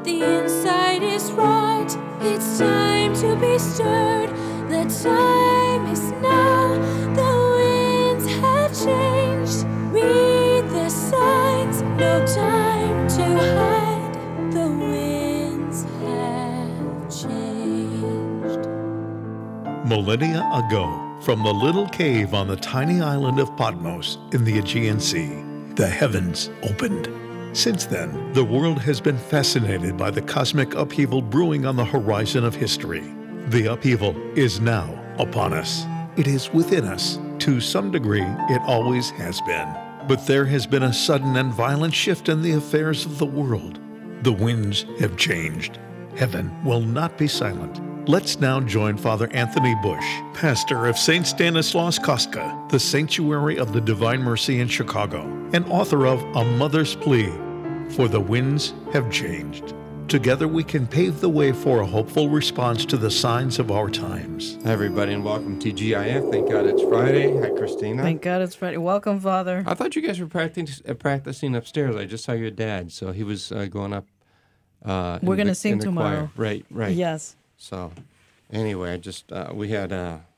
the inside is wrought. It's time to be stirred. The time is now. The winds have changed. Read the signs. No time to hide. The winds have changed. Millennia ago, from the little cave on the tiny island of Patmos in the Aegean Sea, the heavens opened. Since then, the world has been fascinated by the cosmic upheaval brewing on the horizon of history. The upheaval is now upon us. It is within us. To some degree, it always has been. But there has been a sudden and violent shift in the affairs of the world. The winds have changed. Heaven will not be silent. Let's now join Father Anthony Bush, pastor of St. Stanislaus Kostka, the Sanctuary of the Divine Mercy in Chicago, and author of A Mother's Plea, For the Winds Have Changed. Together we can pave the way for a hopeful response to the signs of our times. Hi, everybody, and welcome to GIF. Thank God it's Friday. Hi, Christina. Thank God it's Friday. Welcome, Father. I thought you guys were practicing upstairs. I just saw your dad, so he was going up. We're going to sing tomorrow. Choir. Right. Yes. So, anyway, I just we had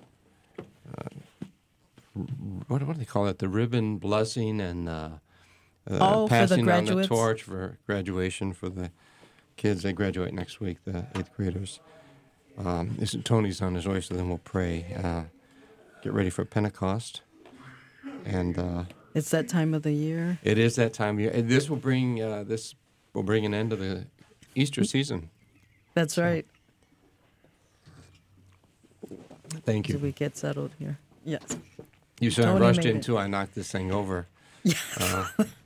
what do they call it? The ribbon blessing and passing on the torch for graduation for the kids. They graduate next week, the 8th graders. Tony's on his way, so then we'll pray. Get ready for Pentecost, and it's that time of the year. It is that time of year. And this will bring an end to the Easter season. That's right. Thank you. So we get settled here. Yes. You said I rushed in, too. I knocked this thing over. Yeah.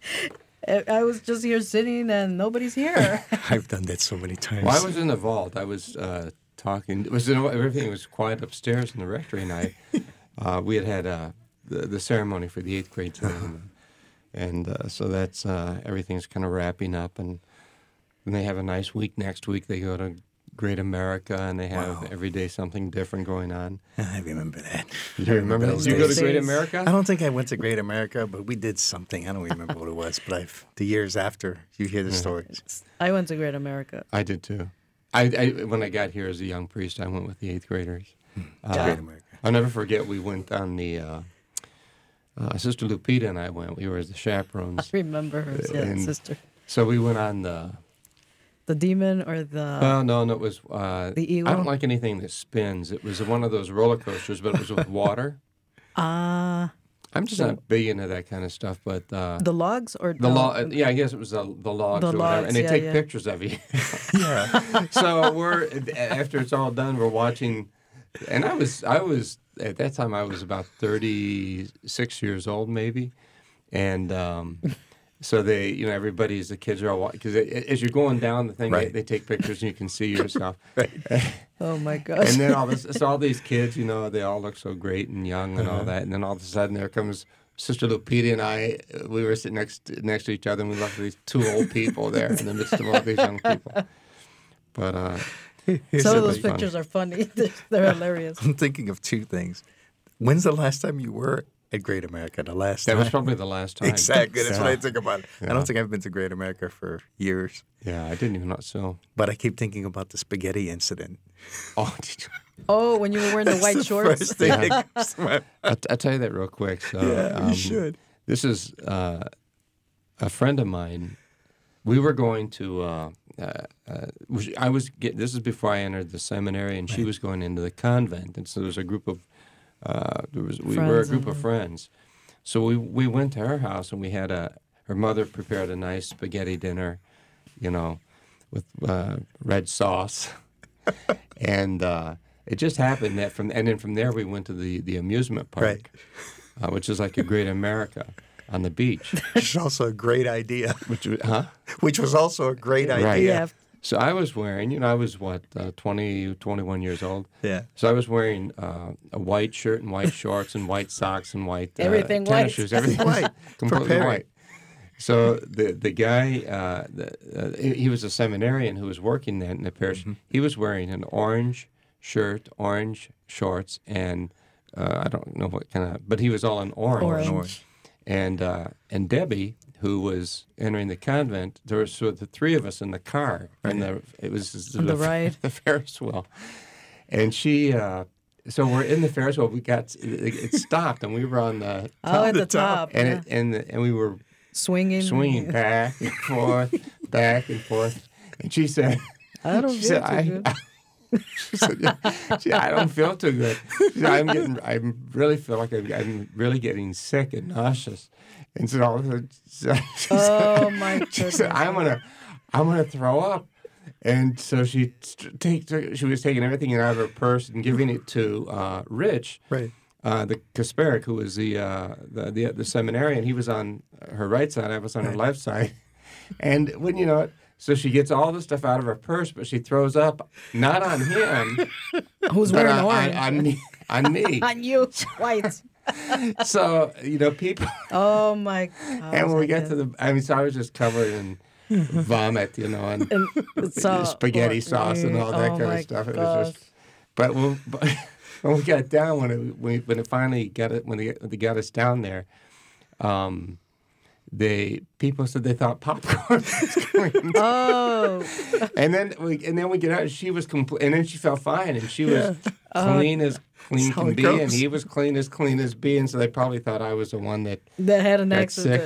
I was just here sitting, and nobody's here. I've done that so many times. Well, I was in the vault. I was talking. Everything was quiet upstairs in the rectory, and we had the ceremony for the 8th grade team. And so that's everything's kind of wrapping up. And then they have a nice week next week. They go to Great America, and they have every day something different going on. I remember that. You remember that? Did you go to Great America? I don't think I went to Great America, but we did something. I don't remember what it was, but the years after, you hear the stories. I went to Great America. I did, too. When I got here as a young priest, I went with the 8th graders. Great America. I'll never forget, we went on the... Sister Lupita and I went. We were as the chaperones. I remember her, sister. So we went on the demon or the... Well, no, it was... the eagle? I don't like anything that spins. It was one of those roller coasters, but it was with water. I'm just not big into that kind of stuff, but... the logs or... Yeah, I guess it was the logs or whatever. Logs, and they take pictures of you. Yeah. So after it's all done, we're watching... And I was at that time, I was about 36 years old, maybe. And... So everybody's the kids are all because as you're going down the thing, they take pictures and you can see yourself. Oh my gosh! And then all these kids, they all look so great and young and all that. And then all of a sudden, there comes Sister Lupita and I. We were sitting next to each other, and we looked at these two old people there in the midst of all these young people. But some of those pictures are funny. They're hilarious. I'm thinking of two things. When's the last time you were at Great America? That was probably the last time. Exactly. That's what I think about. Yeah. I don't think I've been to Great America for years. Yeah, I didn't even know so. But I keep thinking about the spaghetti incident. Oh, did you? Oh, when you were wearing the white shorts. First thing that comes to my mind. I'll tell you that real quick. So, you should. This is a friend of mine. We were going to. This is before I entered the seminary, and she was going into the convent, and so there was a group of. We were a group of friends. So we went to her house, and we had her mother prepared a nice spaghetti dinner, with red sauce. And it just happened that from there we went to the amusement park, which is like a Great America on the beach. Which is also a great idea. Which was also a great idea. Right. Yeah. So I was wearing, I was 20, 21 years old. Yeah. So I was wearing a white shirt and white shorts and white socks and white everything tennis white. shoes. Everything white, completely white. So the guy, he was a seminarian who was working there in the parish. Mm-hmm. He was wearing an orange shirt, orange shorts, and I don't know what kind of, but he was all in orange. Orange. And Debbie, who was entering the convent. There were sort of the three of us in the car, and it was On the ride. the Ferris wheel, and she. So we're in the Ferris wheel. It stopped, and we were on the top, at the top. and and we were swinging back and forth, back and forth. And she said, I don't feel too good. She said, I don't feel too good. She said, I really feel like I'm really getting sick and nauseous. And so she my goodness. She said, I'm gonna throw up. And so she was taking everything out of her purse and giving it to Rich, Right. The Kasparik, who was the seminarian. He was on her right side, I was on her left side. And when you know it, so she gets all the stuff out of her purse, but she throws up not on him, Who's but wearing orange? on me. On you, white. So people. Oh my God. And when we get to so I was just covered in vomit, and spaghetti sauce and all that kind of stuff. It was just, but when we got down, when it finally when they got us down there, people said they thought popcorn was going. Oh. and then we get out. She was and then she felt fine, and she was clean as clean can be, and he was clean as be, and so they probably thought I was the one that had an got accident. sick.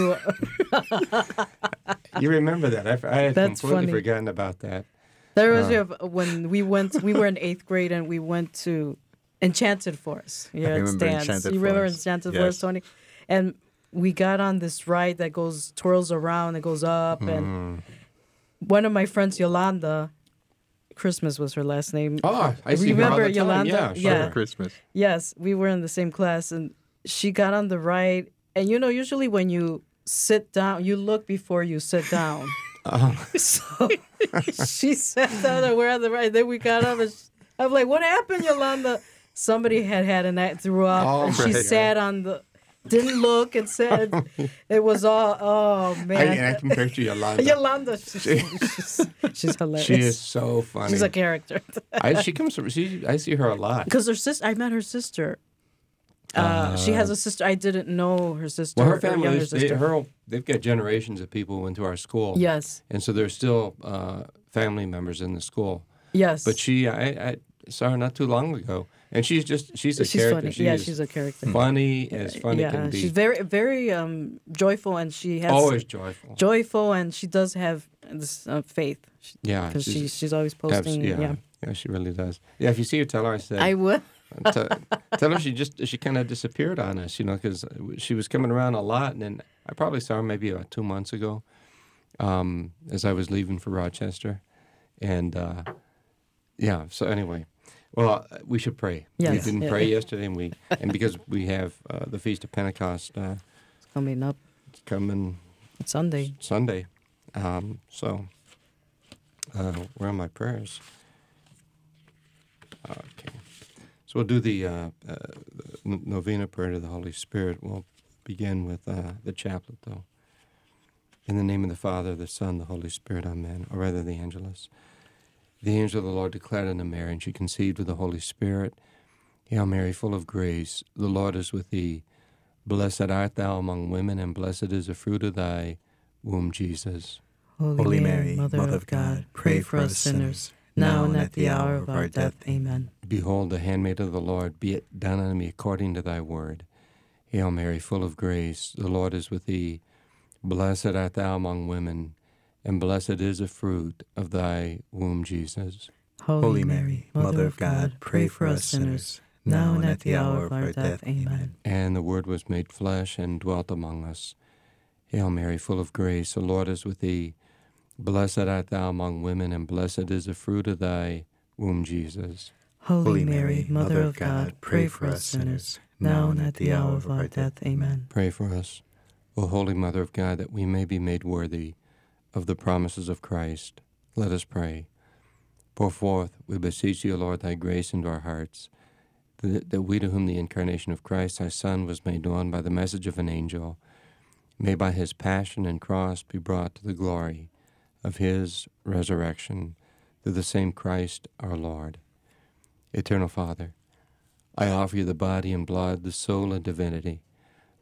Yeah. You remember that? I had That's completely funny. forgotten about that. There was when we were in 8th grade and we went to Enchanted Forest. Yeah, I remember Stan's. Enchanted You remember Forest. Enchanted Yes. Forest, Tony? And we got on this ride that twirls around, it goes up, and one of my friends, Yolanda, Christmas was her last name. Oh, I see her all Remember the time. Yolanda? Yeah, sure. Yeah. Christmas. Yes, we were in the same class, and she got on the ride. And usually when you sit down, you look before you sit down. So she sat down and we're on the ride. Then we got up, and I'm like, "What happened, Yolanda?" Somebody had a night, threw up, and she sat on the. Didn't look and said it was all. Oh man! I can picture Yolanda. Yolanda, she's hilarious. She is so funny. She's a character. She comes from. I see her a lot. Because her sister, I met her sister. She has a sister. I didn't know her sister. Well, her family, younger sister. they've got generations of people who went to our school. Yes. And so there's still family members in the school. Yes. But I saw her not too long ago, and she's a character. Funny. She's a character. Funny as funny can be. She's very, very joyful, and she has Always joyful. Joyful, and she does have this faith. Yeah. Because she's always posting. Yeah, she really does. Yeah, if you see her, tell her I said. I would. Tell her she kind of disappeared on us, because she was coming around a lot, and then I probably saw her maybe about 2 months ago, as I was leaving for Rochester, and So anyway, well, we should pray. Yes. We didn't pray yesterday, and because we have the Feast of Pentecost It's coming up. coming Sunday. Sunday, where are my prayers? Okay. So we'll do the novena prayer to the Holy Spirit. We'll begin with the chaplet, though. In the name of the Father, the Son, the Holy Spirit, amen. Or rather, the Angelus. The angel of the Lord declared unto Mary, and she conceived of the Holy Spirit. Hail Mary, full of grace, the Lord is with thee. Blessed art thou among women, and blessed is the fruit of thy womb, Jesus. Holy Mary, Mother of God, pray for us sinners, now and at the hour of our death. Amen. Behold, the handmaid of the Lord, be it done unto me according to thy word. Hail Mary, full of grace, the Lord is with thee. Blessed art thou among women, and blessed is the fruit of thy womb, Jesus. Holy Mary, Mother of God, pray for us sinners, now and at the hour of our death. Amen. And the Word was made flesh and dwelt among us. Hail Mary, full of grace, the Lord is with thee. Blessed art thou among women, and blessed is the fruit of thy womb, Jesus. Holy Mary, Mother of God, pray for us sinners, now and at the hour of our death. Amen. Pray for us, O Holy Mother of God, that we may be made worthy of the promises of Christ. Let us pray. Pour forth, we beseech thee, O Lord, thy grace into our hearts, that we to whom the incarnation of Christ, thy Son, was made known by the message of an angel, may by his passion and cross be brought to the glory of his resurrection, through the same Christ our Lord. Eternal Father, I offer you the body and blood, the soul and divinity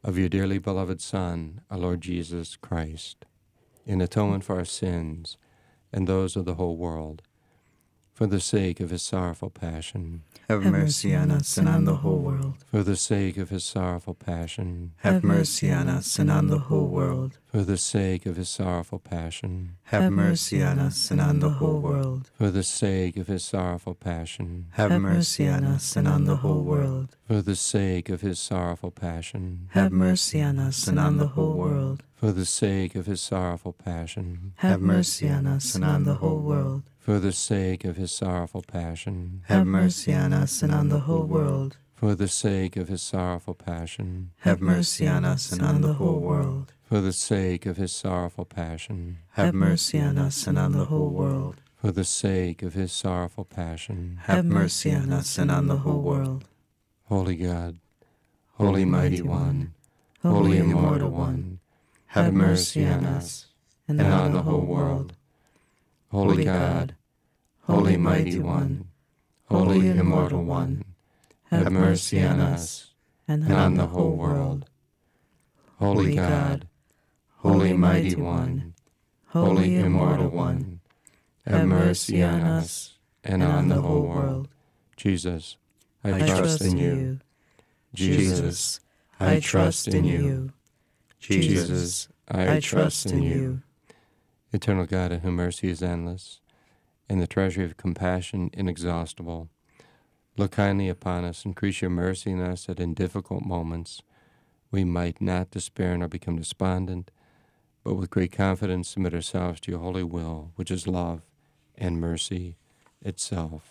of your dearly beloved Son, our Lord Jesus Christ, in atonement for our sins and those of the whole world, for the sake of his sorrowful passion. Have mercy on us and on the whole world. For the sake of his sorrowful passion. Have mercy on us and on the whole world. For the sake of his sorrowful passion. Have mercy on us and on the whole world. For the sake of his sorrowful passion. Have mercy on us and on the whole world. For the sake of his sorrowful passion. Have mercy on us and on the whole world. For the sake of his sorrowful passion. Have mercy on us and on the whole world. For the sake of his sorrowful passion. Have mercy on us and on the whole world. For the sake of his sorrowful passion. Have mercy on us and on the whole world. For the sake of his sorrowful passion. Have mercy on us and on the whole world. For the sake of his sorrowful passion. Have mercy on us and on the whole world. Holy God, Holy Mighty One, Holy Immortal One, have mercy on us and on the whole world. Holy God, Holy Mighty One, Holy Immortal One, have mercy on us and on the whole world. Holy God, Holy Mighty One, Holy Immortal One, have mercy on us and on the whole world. Jesus, I trust in you. Jesus, I trust in you. Jesus, I trust in you. Eternal God, in whom mercy is endless, and the treasury of compassion inexhaustible, look kindly upon us, increase your mercy in us, that in difficult moments we might not despair nor become despondent, but with great confidence submit ourselves to your holy will, which is love and mercy itself.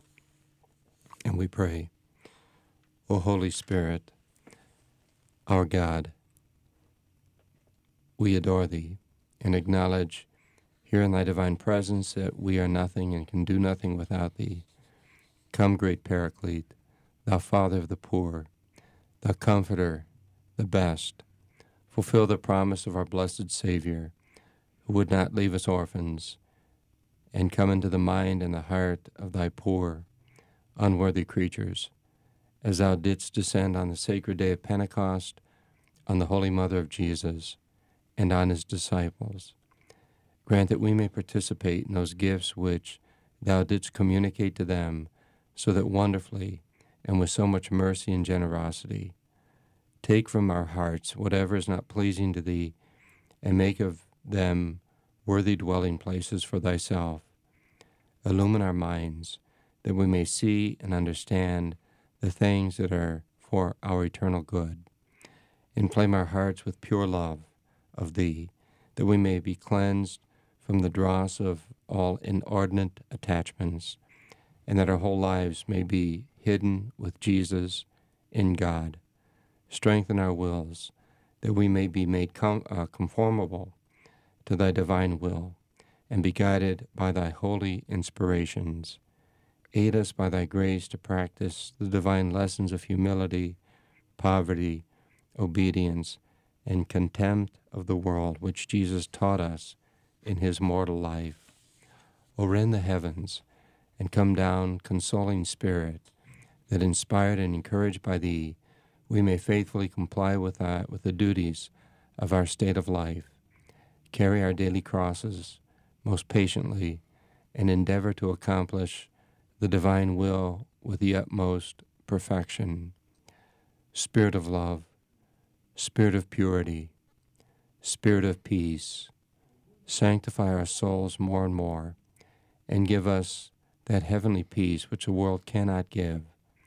And we pray, O Holy Spirit, our God, we adore thee and acknowledge here in thy divine presence that we are nothing and can do nothing without thee. Come, great Paraclete, thou Father of the poor, thou Comforter, the best, fulfill the promise of our blessed Savior, who would not leave us orphans, and come into the mind and the heart of thy poor, unworthy creatures, as thou didst descend on the sacred day of Pentecost on the Holy Mother of Jesus and on his disciples. Grant that we may participate in those gifts which thou didst communicate to them, so that wonderfully and with so much mercy and generosity, take from our hearts whatever is not pleasing to thee, and make of them worthy dwelling places for thyself. Illumine our minds, that we may see and understand the things that are for our eternal good. Inflame our hearts with pure love of thee, that we may be cleansed from the dross of all inordinate attachments, and that our whole lives may be hidden with Jesus in God. Strengthen our wills, that we may be made conformable to thy divine will, and be guided by thy holy inspirations. Aid us by thy grace to practice the divine lessons of humility, poverty, obedience, and contempt of the world, which Jesus taught us in his mortal life. O rend the heavens, and come down, consoling Spirit, that inspired and encouraged by thee, we may faithfully comply with the duties of our state of life, carry our daily crosses most patiently, and endeavor to accomplish the divine will with the utmost perfection. Spirit of love, Spirit of purity, Spirit of peace, sanctify our souls more and more, and give us that heavenly peace which the world cannot give.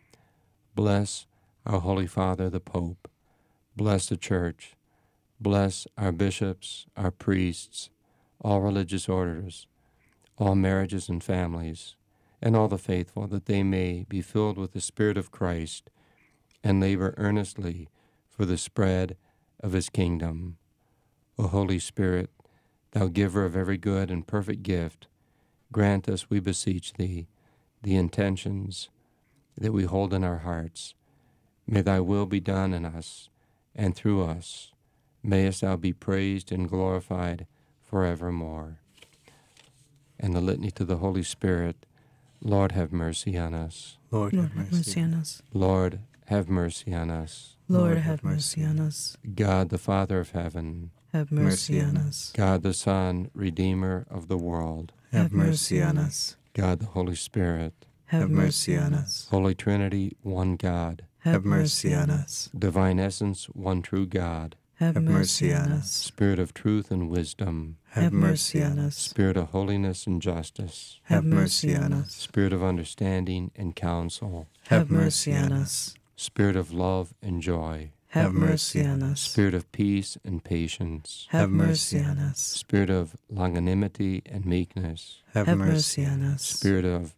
Bless our Holy Father, the Pope. Bless the Church. Bless our bishops, our priests, all religious orders, all marriages and families, and all the faithful, that they may be filled with the Spirit of Christ and labor earnestly for the spread of his kingdom. O Holy Spirit, thou giver of every good and perfect gift, grant us, we beseech thee, the intentions that we hold in our hearts. May thy will be done in us and through us. Mayest thou be praised and glorified forevermore. And the litany to the Holy Spirit. Lord, have mercy on us. Lord, have mercy on us. Lord, have mercy on us. Lord, have mercy on us. God, the Father of heaven, Have mercy on us. God, the Son, Redeemer of the world, Have mercy on us. God, the Holy Spirit, Have mercy on us. Holy Trinity, one God, Have mercy on us. Divine Essence, one true God, Have mercy on us. Spirit of truth and wisdom, Have mercy on us. Spirit of holiness and justice, Have mercy on us. Spirit of understanding and counsel, Have mercy on us. Spirit of love and joy, Have mercy on us. Spirit of peace and patience, Have mercy on us. Spirit of longanimity and meekness, Have Have mercy. mercy on us. Spirit of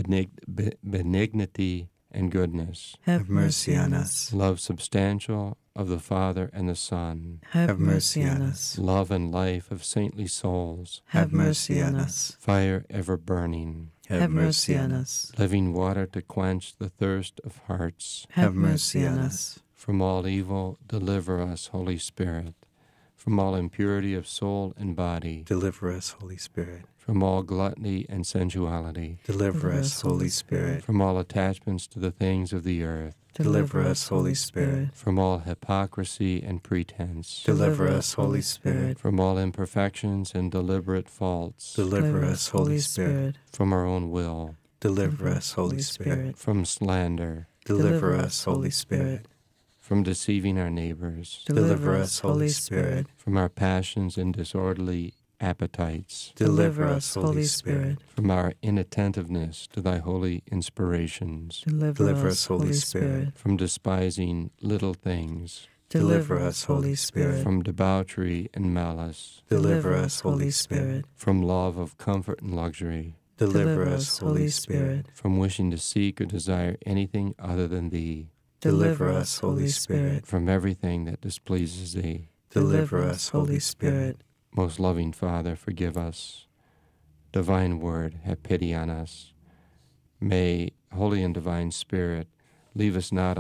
benignity and goodness, Have mercy on us. love substantial of the Father and the Son, Have mercy on us. love and life of saintly souls, Have mercy on us. fire ever burning, Have mercy on us. living water to quench the thirst of hearts. Have mercy on us. From all evil, deliver us, Holy Spirit. From all impurity of soul and body. Deliver us, Holy Spirit. From all gluttony and sensuality. Deliver us, Holy Spirit. From all attachments to the things of the earth. Deliver us, Holy Spirit. From all hypocrisy and pretense. Deliver us, Holy Spirit. From all imperfections and deliberate faults. Deliver us, Holy Spirit. From our own will. Deliver us, Holy Spirit. From slander. Deliver us, Holy Spirit. From deceiving our neighbors. Deliver us, Holy Spirit. From our passions and disorderly appetites. Deliver us, Holy Spirit. From our inattentiveness to thy holy inspirations. Deliver us, Holy Spirit. From despising little things. Deliver us, Holy Spirit. From debauchery and malice. Deliver us, Holy Spirit. From love of comfort and luxury. Deliver us, Holy Spirit. From wishing to seek or desire anything other than thee. Deliver us, Holy Spirit. From everything that displeases thee. Deliver us, Holy Spirit. Most loving Father, forgive us. Divine Word, have pity on us. May Holy and Divine Spirit lead us not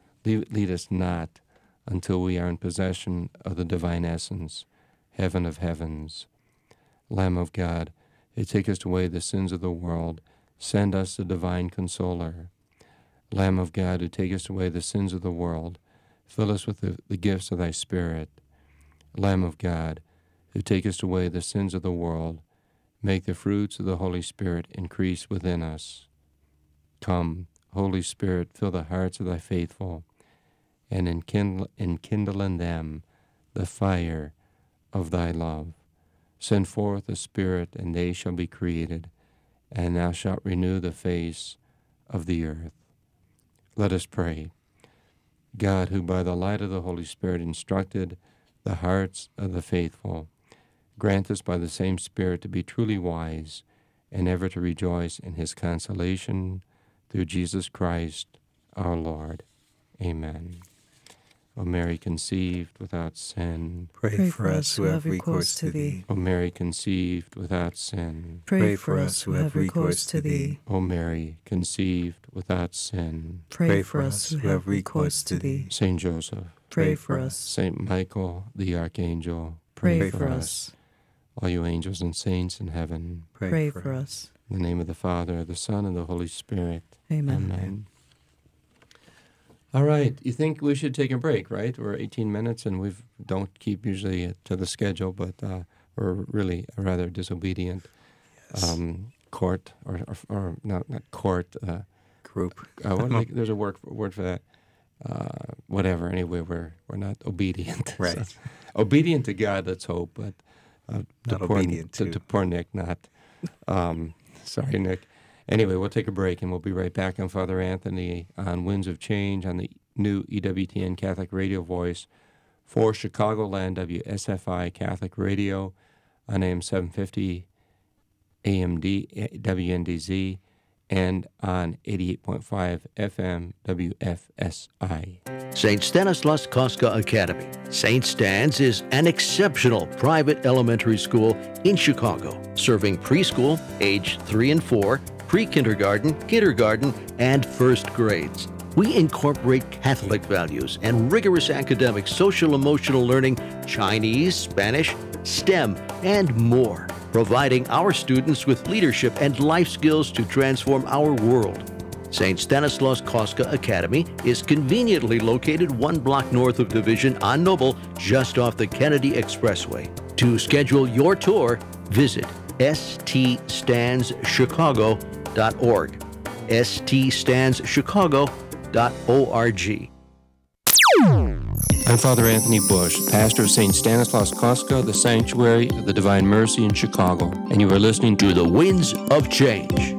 until we are in possession of the divine essence, heaven of heavens. Lamb of God, who takest away the sins of the world, send us the divine consoler. Lamb of God, who takest away the sins of the world, fill us with the gifts of thy Spirit. Lamb of God, who takest away the sins of the world, make the fruits of the Holy Spirit increase within us. Come, Holy Spirit, fill the hearts of thy faithful, and enkindle in them the fire of thy love. Send forth the Spirit, and they shall be created, and thou shalt renew the face of the earth. Let us pray. God, who by the light of the Holy Spirit instructed the hearts of the faithful, grant us by the same Spirit to be truly wise and ever to rejoice in his consolation through Jesus Christ our Lord. Amen. O Mary conceived without sin. Pray for us who have recourse to thee. O Mary conceived without sin. Pray for us who have recourse to thee. O Mary conceived without sin. Pray for us who have recourse to thee. Saint Joseph. Pray for us. Saint Michael the Archangel. Pray for us. All you angels and saints in heaven. Pray for us. In the name of the Father, the Son, and the Holy Spirit. Amen. Amen. All right. You think we should take a break, right? We're 18 minutes, and we don't keep usually to the schedule, but we're really a rather disobedient court, or not court. Group. There's a word for that. Whatever. Anyway, we're not obedient. Right. So, obedient to God, let's hope, but not obedient to poor Nick, not. Sorry, Nick. Anyway, we'll take a break, and we'll be right back on Father Anthony on Winds of Change on the new EWTN Catholic Radio Voice for Chicagoland WSFI Catholic Radio on AM 750 AMD WNDZ and on 88.5 FM WFSI. St. Stanislaus Kostka Academy. St. Stan's is an exceptional private elementary school in Chicago, serving preschool, age 3 and 4, pre-kindergarten, kindergarten, and first grades. We incorporate Catholic values and rigorous academic social-emotional learning, Chinese, Spanish, STEM, and more, providing our students with leadership and life skills to transform our world. St. Stanislaus Kostka Academy is conveniently located 1 block north of Division on Noble, just off the Kennedy Expressway. To schedule your tour, visit ststandschicago.org. ststandschicago.org. I'm Father Anthony Bush, pastor of St. Stanislaus Kostka, the Sanctuary of the Divine Mercy in Chicago, and you are listening to The Winds of Change.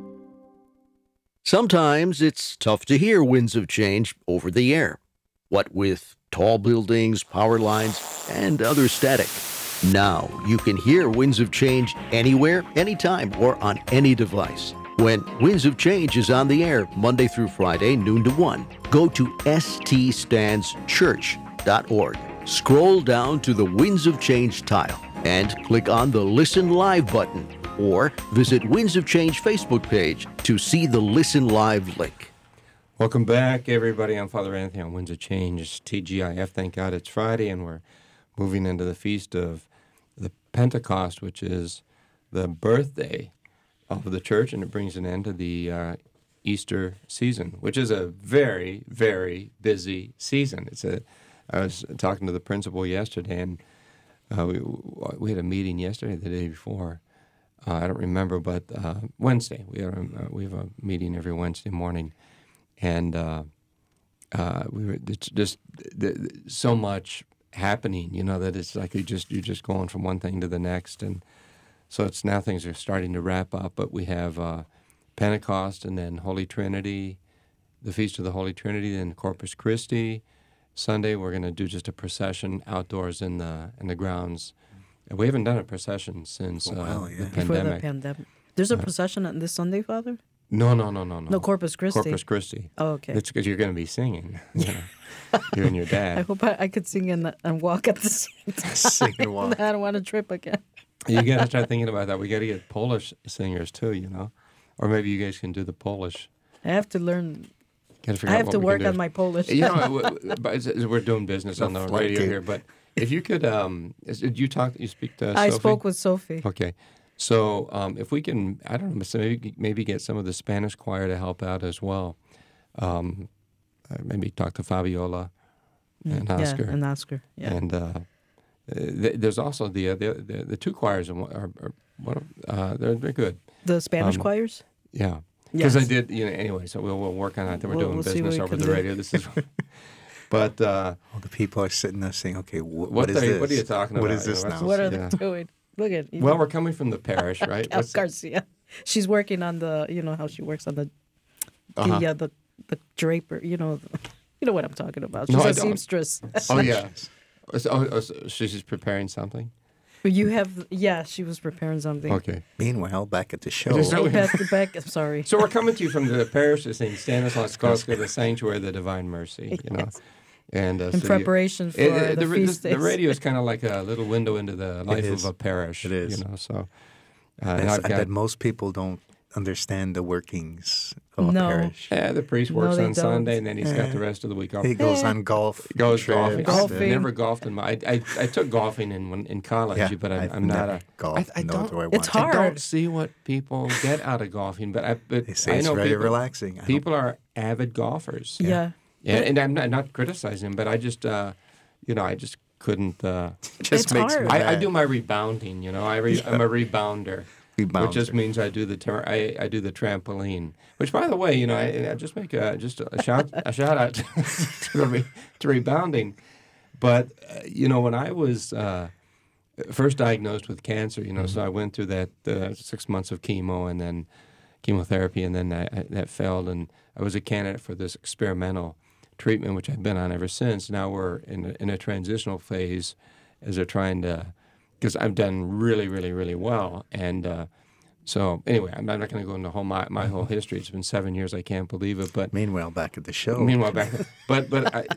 Sometimes it's tough to hear winds of change over the air. What with tall buildings, power lines, and other static. Now you can hear winds of change anywhere, anytime, or on any device. When Winds of Change is on the air Monday through Friday, noon to 1, go to ststandschurch.org. Scroll down to the Winds of Change tile and click on the Listen Live button, or visit Winds of Change Facebook page to see the Listen Live link. Welcome back, everybody. I'm Father Anthony on Winds of Change. It's TGIF. Thank God it's Friday, and we're moving into the feast of the Pentecost, which is the birthday of the church, and it brings an end to the Easter season, which is a very, very busy season. I was talking to the principal yesterday, and we had a meeting yesterday, the day before. I don't remember, but Wednesday. We have a meeting every Wednesday morning, and it's just so much happening, that it's like you're just going from one thing to the next, and so it's now things are starting to wrap up. But we have Pentecost, and then Holy Trinity, the Feast of the Holy Trinity, then Corpus Christi. Sunday we're going to do just a procession outdoors in the grounds. We haven't done a procession since the pandemic. Before the pandemic. There's a procession on this Sunday, Father? No. No, Corpus Christi. Corpus Christi. Oh, okay. It's because you're going to be singing. You and your dad. I hope I could sing and walk at the same time. Sing and walk. I don't want to trip again. You got to start thinking about that. We got to get Polish singers too, or maybe you guys can do the Polish. I have to learn. I have to work on my Polish. We're doing business on the radio here, but if you could, did you speak to Sophie? I spoke with Sophie. Okay. So if we can, I don't know, so maybe get some of the Spanish choir to help out as well. Maybe talk to Fabiola and Oscar. Yeah, and Oscar. Yeah. And there's also the two choirs, and they're good. The Spanish choirs. Yeah. Because I did, anyway. So we'll work on that. We're doing business over the radio. This is. But all the people are sitting there saying, "Okay, what is this? What are you talking about? What is this now? What are they doing? Look at. Well, we're coming from the parish, right? Garcia. She's working on the. How she works on the draper. You know what I'm talking about. She's a seamstress. Oh yeah. So she's preparing something. She was preparing something. Okay. Meanwhile, back at the show. Back, I'm sorry. So we're coming to you from the parish of St. Stanislaus Kostka, the Sanctuary of the Divine Mercy, Yes. And in preparation for the feast days. The radio is kind of like a little window into the life of a parish. It is. So. I bet most people don't understand the workings of a parish. Yeah, the priest works on Sunday, and then he's got the rest of the week off. He goes on golf. Golfing. Golfing. I never golfed I took golfing in college, but I'm not a golf. I don't. It's hard. I don't see what people get out of golfing, but they say I it's know very relaxing. People are avid golfers. Yeah. Yeah, and I'm not criticizing them, but I just I just couldn't. Just makes hard. me mad. I do my rebounding. I'm a rebounder. Which just means I do the trampoline. Which, by the way, I just make a shout out to rebounding. But when I was first diagnosed with cancer, so I went through that 6 months of chemo and then chemotherapy, and then that failed, and I was a candidate for this experimental treatment, which I've been on ever since. Now we're in a transitional phase as they're trying to. Because I've done really, really, really well, and so anyway, I'm not going to go into my whole history. It's been 7 years. I can't believe it. But meanwhile, back at the show. But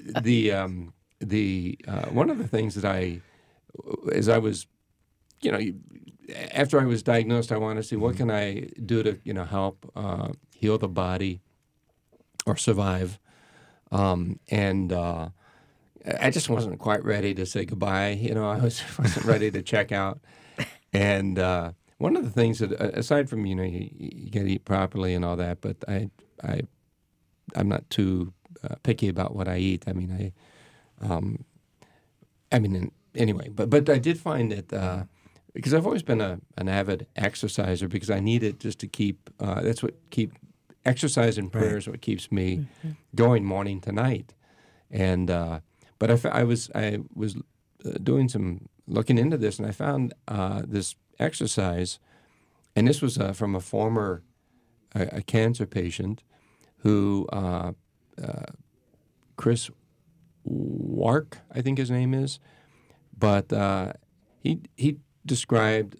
one of the things that as I was, after I was diagnosed, I wanted to see what can I do to help heal the body or survive, and. I just wasn't quite ready to say goodbye. I wasn't ready to check out. And one of the things that, aside from, you got to eat properly and all that, but I'm not too picky about what I eat. Anyway, but I did find that because I've always been an avid exerciser because I need it just to keep. That's what exercise and prayer is what keeps me going morning to night. And but I was doing some looking into this, and I found this exercise, and this was from a former a cancer patient who Chris Wark, I think his name is, but he described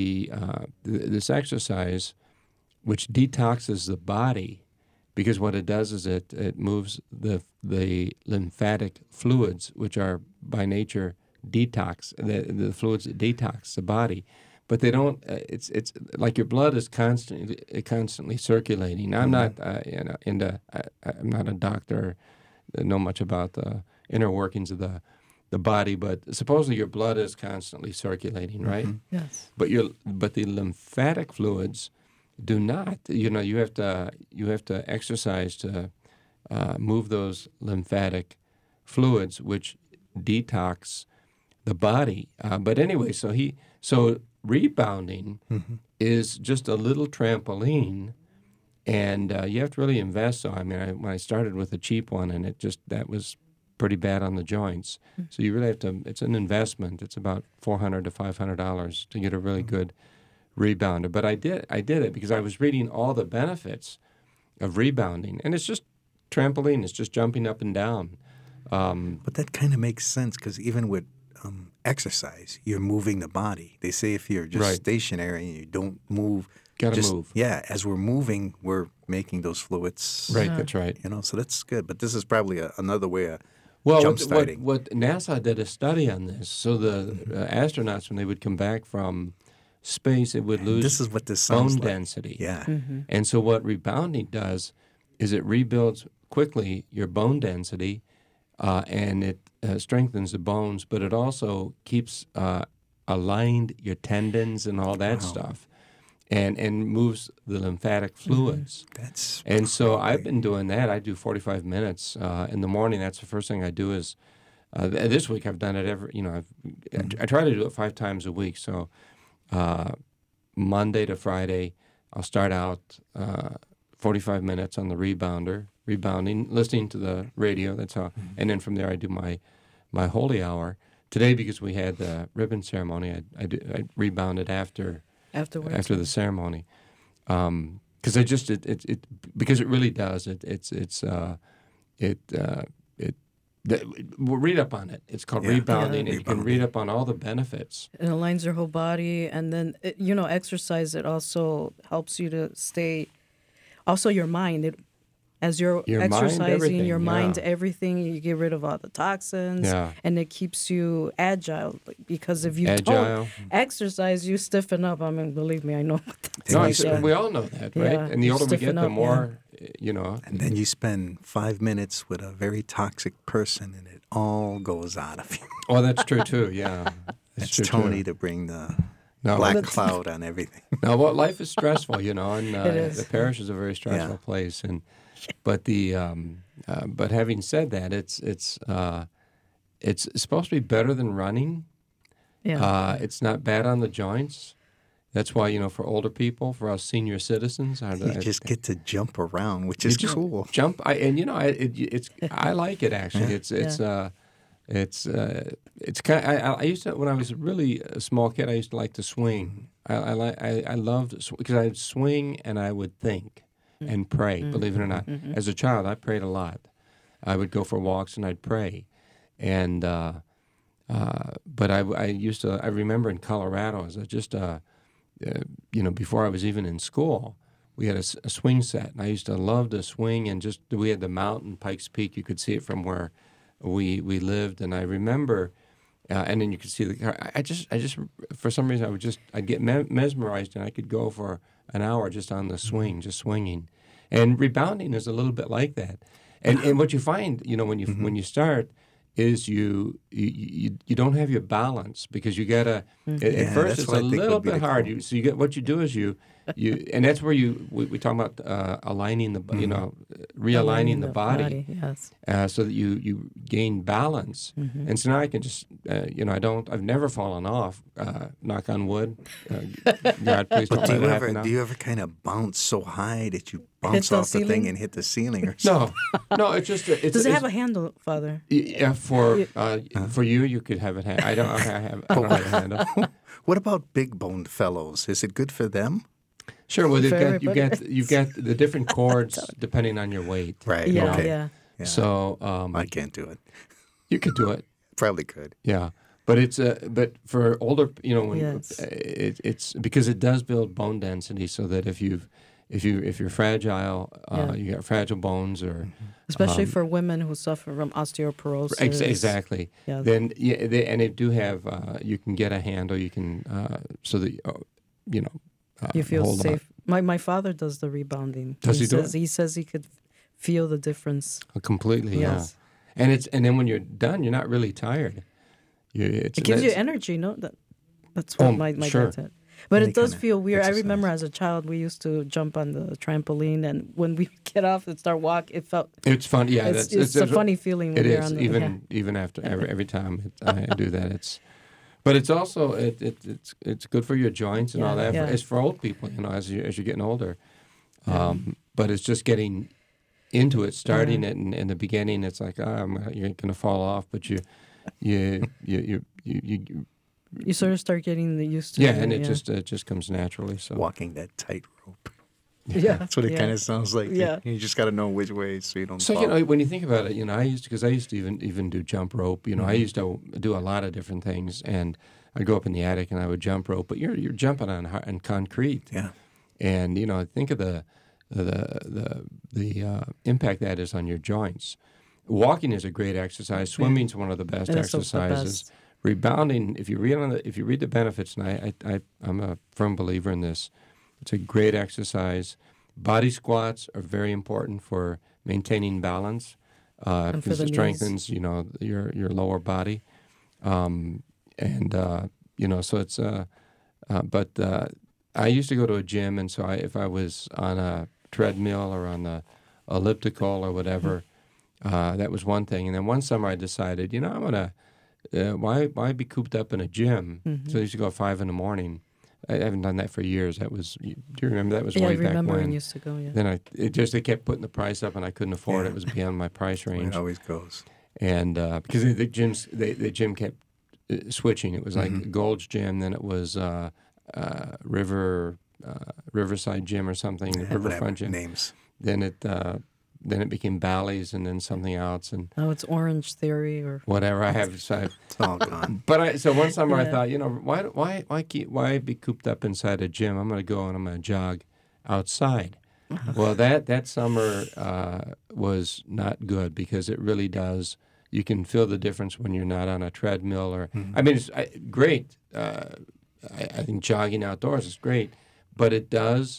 this exercise, which detoxes the body, because what it does is it moves the lymphatic fluids, which are by nature detox, the fluids that detox the body, but they don't. It's like your blood is constantly circulating. Now, I'm not I'm not a doctor, know much about the inner workings of the body, but supposedly your blood is constantly circulating, right? Yes. But the lymphatic fluids do not. You have to exercise to move those lymphatic fluids, which detox the body. But anyway, so rebounding is just a little trampoline, and you have to really invest. So when I started with a cheap one, and that was pretty bad on the joints. So you really have to. It's an investment. It's about $400 to $500 to get a really good rebounder. But I did it because I was reading all the benefits of rebounding, and it's just trampoline. It's just jumping up and down. But that kind of makes sense because even with exercise, you're moving the body. They say if you're just stationary and you don't move, gotta move. Yeah, as we're moving, we're making those fluids. Right, that's right. So that's good. But this is probably another way of what jump-starting. What NASA did a study on this. So the astronauts, when they would come back from space, it would lose this is what this sounds bone like. density. Yeah. And so what rebounding does is it rebuilds quickly your bone density, and it strengthens the bones, but it also keeps aligned your tendons and all that stuff, and moves the lymphatic fluids. And so I've been doing that. I do 45 minutes in the morning. That's the first thing I do is this week I've done it I try to do it 5 times a week. So Monday to Friday, I'll start out 45 minutes on the rebounding, listening to the radio. That's how, and then from there I do my holy hour. Today, because we had the ribbon ceremony, I rebounded after the ceremony, because because it really does. We'll read up on it. It's called rebounding, and you can read up on all the benefits. It aligns your whole body, and then exercise. It also helps you to stay. Also, your mind. As you're exercising, your mind, everything, you get rid of all the toxins, and it keeps you agile. Because if you don't exercise, you stiffen up. I mean, believe me, I know. We all know that, right? Yeah, and the older we get, the more, And then you spend 5 minutes with a very toxic person, and it all goes out of you. Oh, that's true too. Yeah, It's Tony to bring the black cloud on everything. No, life is stressful, and the parish is a very stressful place, but but having said that, it's supposed to be better than running. Yeah. It's not bad on the joints. That's why, for older people, for us senior citizens, you just get to jump around, which is cool. I like it actually. It's kind of, I used to, when I was really a small kid, I used to like to swing. I loved because I'd swing and I would think and pray. Believe it or not, as a child, I prayed a lot. I would go for walks and I'd pray, and but I used to. I remember in Colorado, as before I was even in school, we had a swing set, and I used to love to swing. And we had the mountain, Pikes Peak. You could see it from where we lived, and I remember, and then you could see the car. I just for some reason I'd get mesmerized, and I could go for an hour just on the swing, just swinging. And rebounding is a little bit like that. And what you find, when you start, is you don't have your balance, because you gotta. At first, it's a little bit hard. So what you do is you and that's where we talk about aligning the realigning the body. Yes. So that you gain balance. And so now I can just I've never fallen off. Knock on wood. God, please don't let it happen now. Do you ever kind of bounce so high that you bounce off the thing and hit the ceiling or something? No. It's just. Does it have a handle, Father? Yeah, for you could have it. I don't have a handle. What about big boned fellows? Is it good for them? Sure. Well, you get the different chords depending on your weight. Right. Yeah. Okay. Yeah. So I can't do it. You could do it. Probably could. Yeah. But it's for older, it's because it does build bone density, so that if you're fragile, you got fragile bones, or especially for women who suffer from osteoporosis. Exactly. Yeah. Then they do have you can get a handle. You can so that you feel hold safe. My father does the rebounding. Does he do it? He says he could feel the difference. Completely. Yes. Yeah. And then when you're done, you're not really tired. It gives you energy, no? That's what my dad said. But it does feel weird. exercise. I remember as a child, we used to jump on the trampoline, and when we get off and start walking, it felt... It's fun, yeah. It's a funny feeling when you're on the... Even after every time I do that, but it's also it's good for your joints and all that. Yeah. It's for old people, as you're getting older. But it's just getting into it, starting it, and in the beginning, it's like you're going to fall off, but you sort of start getting used to it. it. Yeah, and it just comes naturally. So walking that tightrope. Yeah, that's what it kind of sounds like. Yeah, you just got to know which way so you don't. So fall. when you think about it, I used to even do jump rope. I used to do a lot of different things, and I'd go up in the attic and I would jump rope. But you're jumping on concrete. Yeah, and think of the impact that is on your joints. Walking is a great exercise. Swimming is one of the best exercises. Rebounding, if you read the benefits, and I'm a firm believer in this, it's a great exercise. Body squats are very important for maintaining balance because it strengthens your lower body, so it's but I used to go to a gym, and so if I was on a treadmill or on the elliptical or whatever, that was one thing. And then one summer I decided, I'm gonna why be cooped up in a gym? So I used to go at 5 a.m. I haven't done that for years. Do you remember that was way back when? Yeah, I remember when I used to go. Yeah. Then they kept putting the price up, and I couldn't afford it. It was beyond my price range. It always goes. And because the gym kept switching. It was like Gold's Gym, then it was Riverside Gym or something, the Riverfront Gym. Names. Then it became Bally's, and then something else, and it's Orange Theory or whatever. It's all gone. But so one summer I thought, why be cooped up inside a gym? I'm going to go and I'm going to jog outside. Well, that summer was not good because it really does. You can feel the difference when you're not on a treadmill or. I mean, it's great. I think jogging outdoors is great, but it does.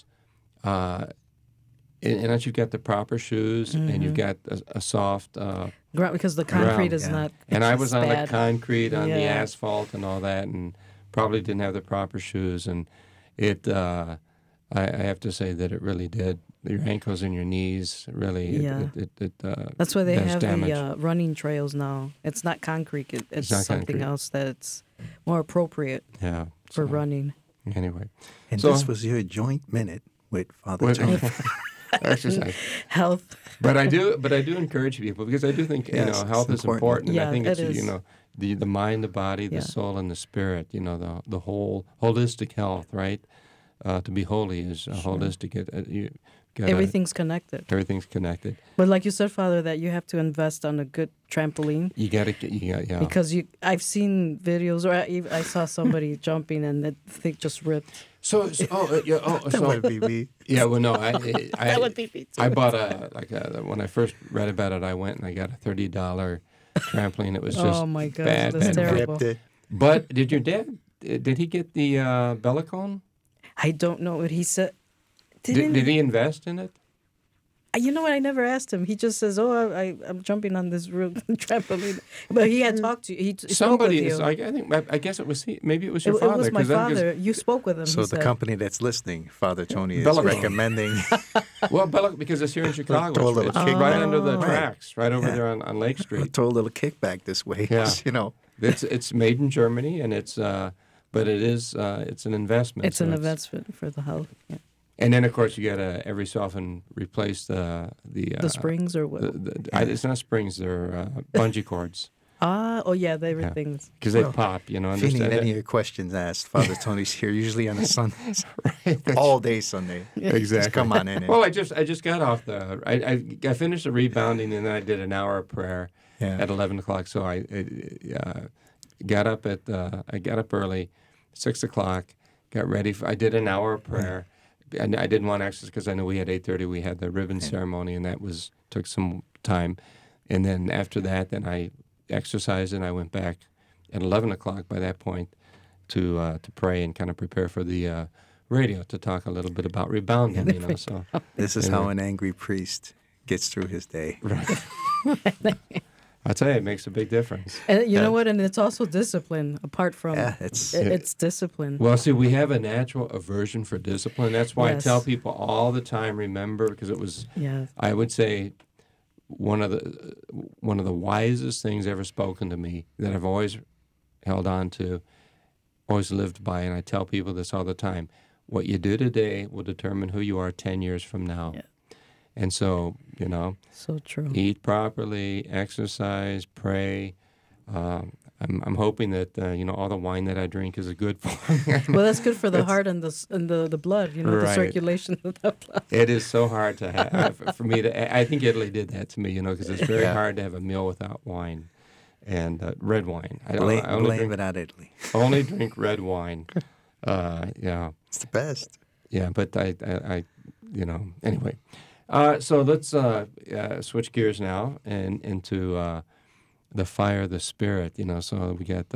Unless you've got the proper shoes and you've got a soft ground, because the concrete is not. And I was on bad. the concrete, on the asphalt, and all that, and probably didn't have the proper shoes. And it, I have to say that it really did. Your ankles and your knees really. Yeah. That's why they have the running trails now. It's not concrete. It's not something concrete. Else that's more appropriate. Yeah. For running. Anyway. And this was your joint minute with Father John. Exercise, health. But I do encourage people because I do think health is important. And I think it's the mind, the body, the soul, and the spirit. The whole holistic health, right? To be holy is holistic. Everything's connected. Everything's connected. But like you said, Father, that you have to invest on a good trampoline. You got to, Because I've seen videos, or I saw somebody jumping and the thing just ripped. That would be me. Yeah, well, no, that would be me too. I bought when I first read about it, I went and I got a $30 trampoline. It was just oh my God, bad, that's terrible. But did your dad? Did he get the Bellicone? I don't know what he said. Did he invest in it? You know what? I never asked him. He just says, "Oh, I'm jumping on this trampoline." But he had talked to you. He spoke with you. I guess it was he. Maybe it was your father. It was my father. You spoke with him. So the company that's listening, Father Tony is recommending. Well, Belloc, because it's here in Chicago. It's right under the tracks, right over there on Lake Street. Throw a little kickback this way. Yeah. You know. It's made in Germany, and it's but it is it's an investment. It's an investment for the health. Yeah. And then, of course, you got to every so often replace the springs or what? It's not springs; they're bungee cords. Everything's because they pop. You know. If you need any of your questions asked, Father Tony's here usually on a Sunday, all day Sunday. Exactly. Just come on in. Well, I just got off the. I finished the rebounding, and then I did an hour of prayer at 11 o'clock. So I got up early, 6 o'clock. Got ready. I did an hour of prayer. And I didn't want to exercise because I knew we had 8:30. We had the ribbon ceremony, and that took some time. And then after that, then I exercised, and I went back at 11 o'clock by that point to pray and kind of prepare for the radio to talk a little bit about rebounding. You know, so this is how an angry priest gets through his day. Right. I tell you, it makes a big difference. And you know what? And it's also discipline. Apart from it's discipline. Well, see, we have a natural aversion for discipline. That's why I tell people all the time. Remember, because it was, I would say, one of the wisest things ever spoken to me that I've always held on to, always lived by, and I tell people this all the time. What you do today will determine who you are 10 years from now. Yeah. And so, you know, so true. Eat properly, exercise, pray. I'm hoping that all the wine that I drink is good for me. Well, that's good for the heart and the blood. You know, the circulation of the blood. It is so hard to have for me to. I think Italy did that to me, you know, because it's very hard to have a meal without wine and red wine. Blame it on Italy. Only drink red wine. It's the best. Yeah, but I anyway. So let's switch gears now and into the fire of the Spirit. You know, so we got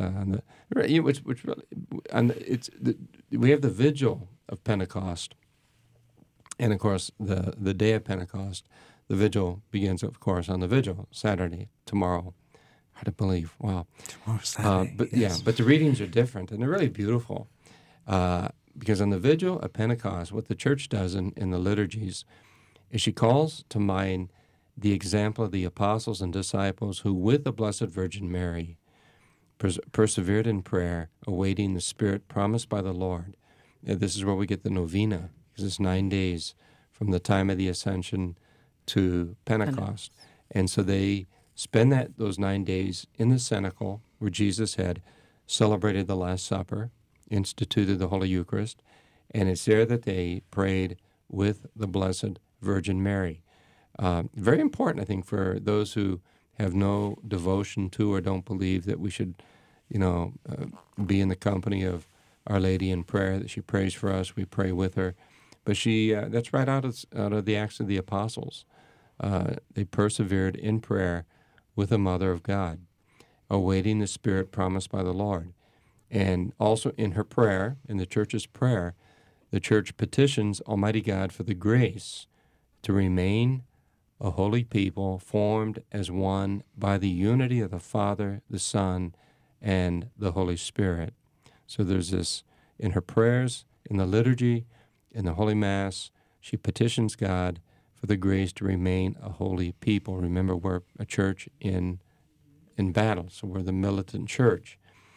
we have the vigil of Pentecost, and of course the day of Pentecost. The vigil begins, of course, on the vigil Saturday, tomorrow. Hard to believe. Wow. Tomorrow Saturday. But the readings are different, and they're really beautiful. Because on the vigil of Pentecost, what the church does in the liturgies is she calls to mind the example of the apostles and disciples who, with the Blessed Virgin Mary, persevered in prayer, awaiting the Spirit promised by the Lord. This is where we get the novena, because it's 9 days from the time of the Ascension to Pentecost. And so they spend those 9 days in the cenacle where Jesus had celebrated the Last Supper, instituted the Holy Eucharist, and it's there that they prayed with the Blessed Virgin Mary. Very important, I think, for those who have no devotion to or don't believe that we should, be in the company of Our Lady in prayer, that she prays for us, we pray with her. But that's right out of the Acts of the Apostles. They persevered in prayer with the Mother of God, awaiting the Spirit promised by the Lord. And also in her prayer, in the Church's prayer, the Church petitions Almighty God for the grace to remain a holy people formed as one by the unity of the Father, the Son, and the Holy Spirit. So there's this, in her prayers, in the liturgy, in the Holy Mass, she petitions God for the grace to remain a holy people. Remember, we're a church in battle, so we're the militant church.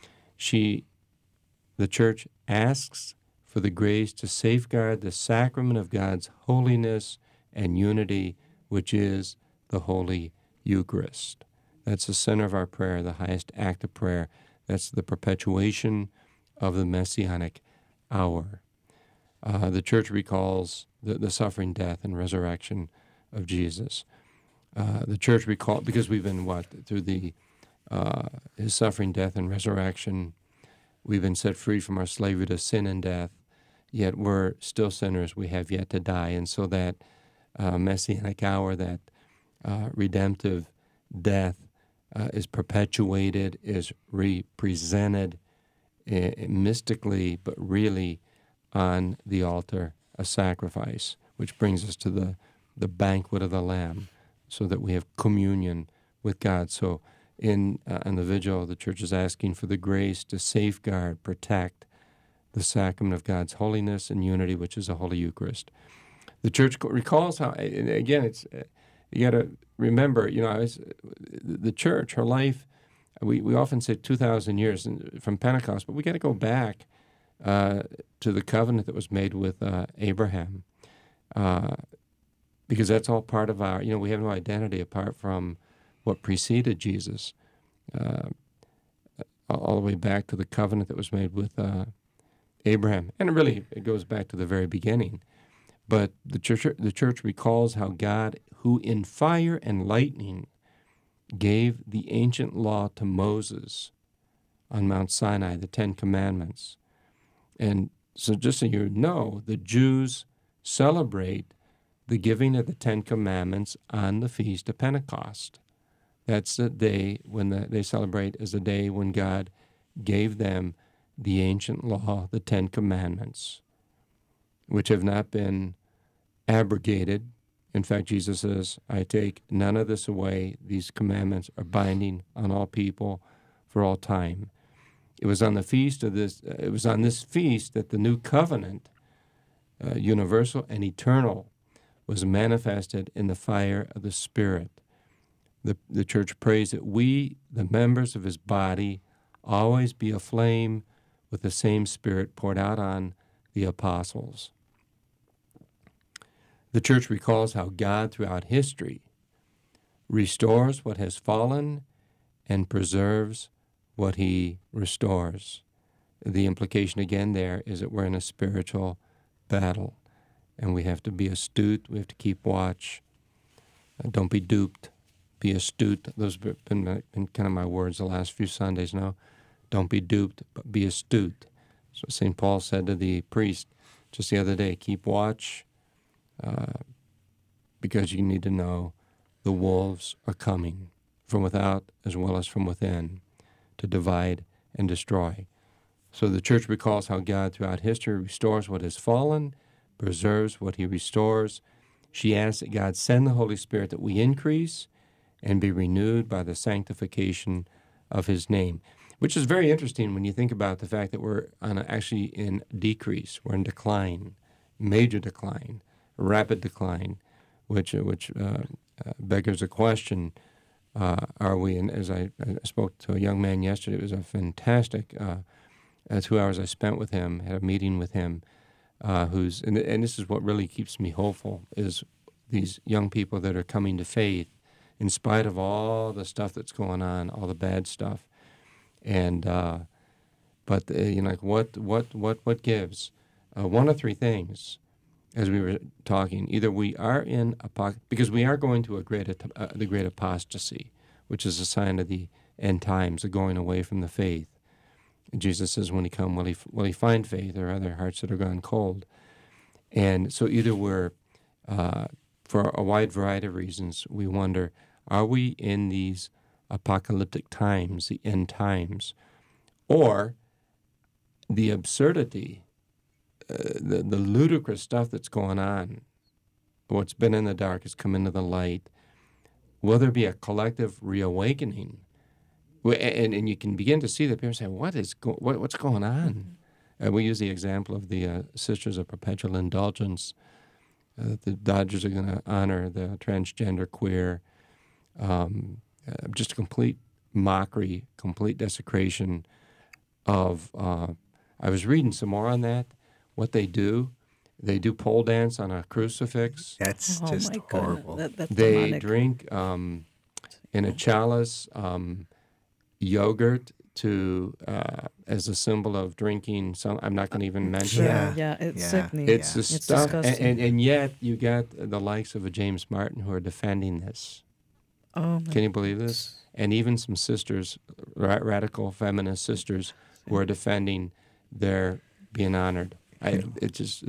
The Church asks for the grace to safeguard the sacrament of God's holiness and unity, which is the Holy Eucharist. That's the center of our prayer, the highest act of prayer. That's the perpetuation of the Messianic hour. The Church recalls the suffering, death, and resurrection of Jesus. The Church recalls, because we've been, through his suffering, death, and resurrection, we've been set free from our slavery to sin and death, yet we're still sinners. We have yet to die. And so that Messianic hour, that redemptive death is perpetuated, is represented mystically, but really on the altar, a sacrifice, which brings us to the the banquet of the Lamb, so that we have communion with God. So in the vigil, the church is asking for the grace to safeguard, protect the sacrament of God's holiness and unity, which is a Holy Eucharist. The church recalls how, and again, it's you got to remember, the church, her life, we often say 2,000 years from Pentecost, but we got to go back to the covenant that was made with Abraham, because that's all part of our, we have no identity apart from what preceded Jesus, all the way back to the covenant that was made with Abraham. And it goes back to the very beginning. But the church recalls how God, who in fire and lightning gave the ancient law to Moses on Mount Sinai, the Ten Commandments. And so just so you know, the Jews celebrate the giving of the Ten Commandments on the Feast of Pentecost. That's the day when they celebrate as the day when God gave them the ancient law, the Ten Commandments, which have not been abrogated. In fact, Jesus says, I take none of this away. These commandments are binding on all people for all time. It was on the feast of this. It was on this feast that the new covenant, universal and eternal, was manifested in the fire of the Spirit. The church prays that we, the members of His body, always be aflame with the same Spirit poured out on the apostles. The church recalls how God, throughout history, restores what has fallen and preserves what He restores. The implication again there is that we're in a spiritual battle, and we have to be astute. We have to keep watch. Don't be duped. Be astute. Those have been kind of my words the last few Sundays now. Don't be duped, but be astute. So St. Paul said to the priest just the other day, keep watch, because you need to know the wolves are coming from without as well as from within to divide and destroy. So the church recalls how God throughout history restores what has fallen, preserves what He restores. She asks that God send the Holy Spirit that we increase and be renewed by the sanctification of His name, which is very interesting when you think about the fact that we're actually in decrease. We're in decline, major decline, rapid decline, which beggars a question, are we? And as I spoke to a young man yesterday, it was a fantastic 2 hours I spent with him, had a meeting with him, and this is what really keeps me hopeful, is these young people that are coming to faith in spite of all the stuff that's going on, all the bad stuff. And what gives? One of three things, as we were talking. Either we are in because we are going to the great apostasy, which is a sign of the end times, the going away from the faith. And Jesus says, when He come, will he find faith, or other hearts that are gone cold? And so either we're, for a wide variety of reasons, we wonder, are we in these apocalyptic times, the end times, or the absurdity, the ludicrous stuff that's going on, what's been in the dark has come into the light? Will there be a collective reawakening? And you can begin to see that people say, what's going on? We use the example of the Sisters of Perpetual Indulgence. The Dodgers are going to honor the transgender, queer, just a complete mockery, complete desecration of, I was reading some more on that, what they do. They do pole dance on a crucifix. That's just horrible. That's they demonic. drink in a chalice yogurt as a symbol of drinking some. I'm not going to even mention. It's sickening. It's the It's stuff, disgusting. and yet you got the likes of a James Martin who are defending this. Oh, Can you believe this? And even some sisters, radical feminist sisters, who are defending their being honored. It's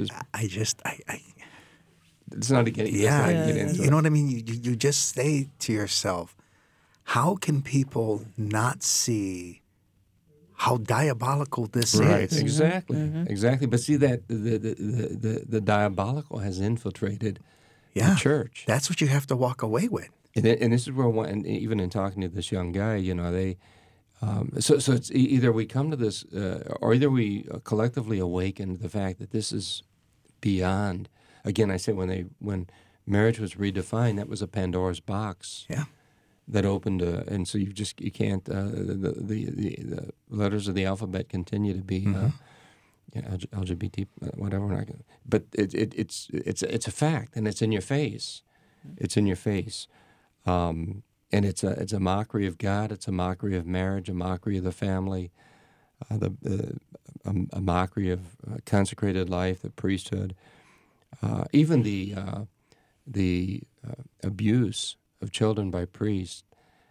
not to get into You it. know what I mean? You just say to yourself, how can people not see how diabolical this Right, is? exactly. But see that the diabolical has infiltrated Yeah. the church. That's what you have to walk away with. And this is where and even in talking to this young guy, they. So it's either we come to this, or either we collectively awaken to the fact that this is beyond. Again, I say when marriage was redefined, that was a Pandora's box. Yeah. That opened, and so you can't. The letters of the alphabet continue to be LGBT, whatever. We're not gonna, but it's a fact, and it's in your face. It's in your face, and it's a mockery of God. It's a mockery of marriage. A mockery of the family. A mockery of consecrated life, the priesthood, even the abuse of children by priests.